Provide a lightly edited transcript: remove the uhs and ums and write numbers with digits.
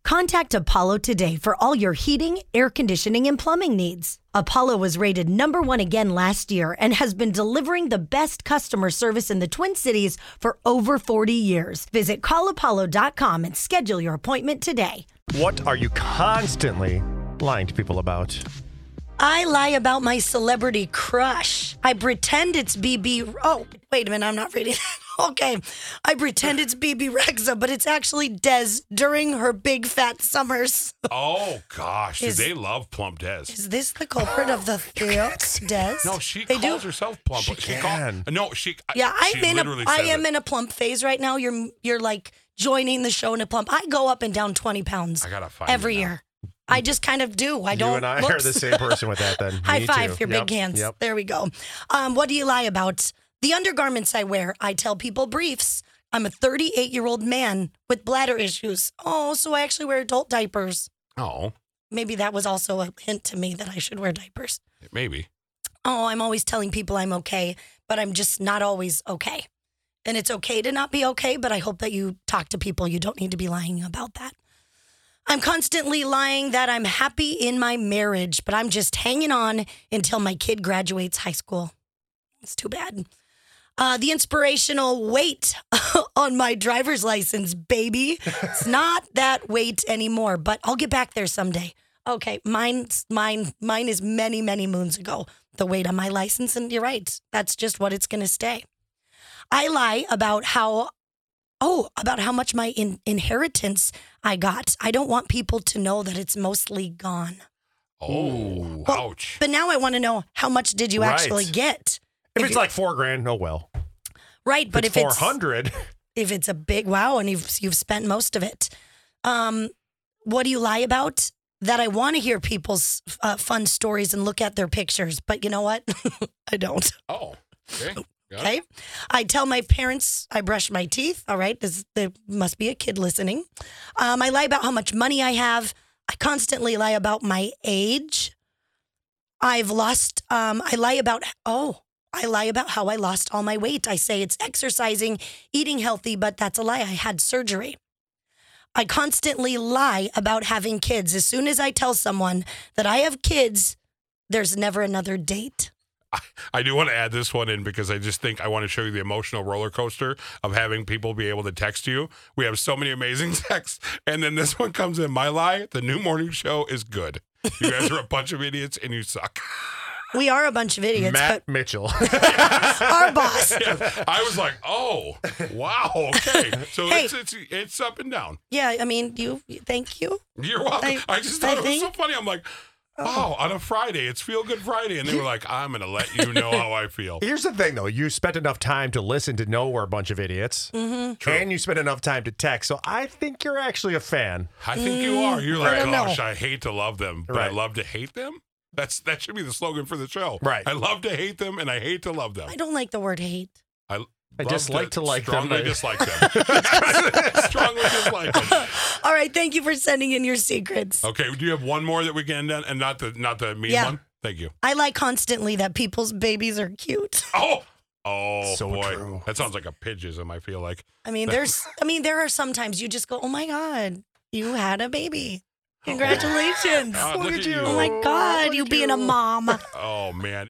Contact Apollo today for all your heating, air conditioning, and plumbing needs. Apollo was rated #1 again last year and has been delivering the best customer service in the Twin Cities for over 40 years. Visit callapollo.com and schedule your appointment today. What are you constantly lying to people about? I lie about my celebrity crush. I pretend it's BB. Oh, wait a minute. I'm not reading that. Okay. I pretend it's BB Rexa, but it's actually Des during her big fat summers. Oh, gosh. They love Plump Des. Is this the culprit of the Theo? Des? No, she calls herself Plump. She can. Yeah, I am in a plump phase right now. You're like joining the show in a plump. I go up and down 20 pounds I gotta find every you now. year. I just kind of do. I don't. You and I are the same person with that then. High Me five, too. your big hands. Yep. There we go. What do you lie about? The undergarments I wear, I tell people briefs. I'm a 38-year-old man with bladder issues. Oh, so I actually wear adult diapers. Oh. Maybe that was also a hint to me that I should wear diapers. Maybe. Oh, I'm always telling people I'm okay, but I'm just not always okay. And it's okay to not be okay, but I hope that you talk to people. You don't need to be lying about that. I'm constantly lying that I'm happy in my marriage, but I'm just hanging on until my kid graduates high school. It's too bad. The inspirational weight on my driver's license, baby. It's not that weight anymore, but I'll get back there someday. Okay, mine is many, many moons ago, the weight on my license, and you're right. That's just what it's going to stay. I lie about how much my inheritance I got. I don't want people to know that it's mostly gone. Oh, well, ouch. But now I want to know, how much did you actually get? If it's like $4,000, oh well. Right, but if it's 400, if it's a big wow and you've spent most of it, what do you lie about? That I want to hear people's fun stories and look at their pictures, but you know what? I don't. Oh, okay. Okay. I tell my parents I brush my teeth. All right. There must be a kid listening. I lie about how much money I have. I constantly lie about my age. I lie about how I lost all my weight. I say it's exercising, eating healthy, but that's a lie. I had surgery. I constantly lie about having kids. As soon as I tell someone that I have kids, there's never another date. I do want to add this one in because I just think I want to show you the emotional roller coaster of having people be able to text you. We have so many amazing texts. And then this one comes in. My lie, the new morning show is good. You guys are a bunch of idiots and you suck. We are a bunch of idiots. Matt Mitchell. Our boss. Yeah, I was like, oh, wow, okay. So Hey. it's up and down. Yeah, I mean, thank you. You're welcome. I just thought it was so funny. I'm like, wow, on a Friday, it's Feel Good Friday. And they were like, I'm going to let you know how I feel. Here's the thing, though. You spent enough time to listen to know we're a bunch of idiots. Mm-hmm. And you spent enough time to text. So I think you're actually a fan. I think you are. You're like, don't know. gosh, I hate to love them, but I Right. love to hate them. That should be the slogan for the show. Right. I love to hate them, and I hate to love them. I don't like the word hate. I love dislike to like them. strongly dislike them. Strongly dislike them. All right, thank you for sending in your secrets. Okay, do you have one more that we can end, and not the mean Yeah. one? Thank you. I lie constantly that people's babies are cute. Oh, So boy. true. That sounds like a pigeism, I feel like. I mean, there are sometimes you just go, oh my God, you had a baby. Congratulations. God, look at you. Oh my God, Look you at being a you. mom. Oh, man.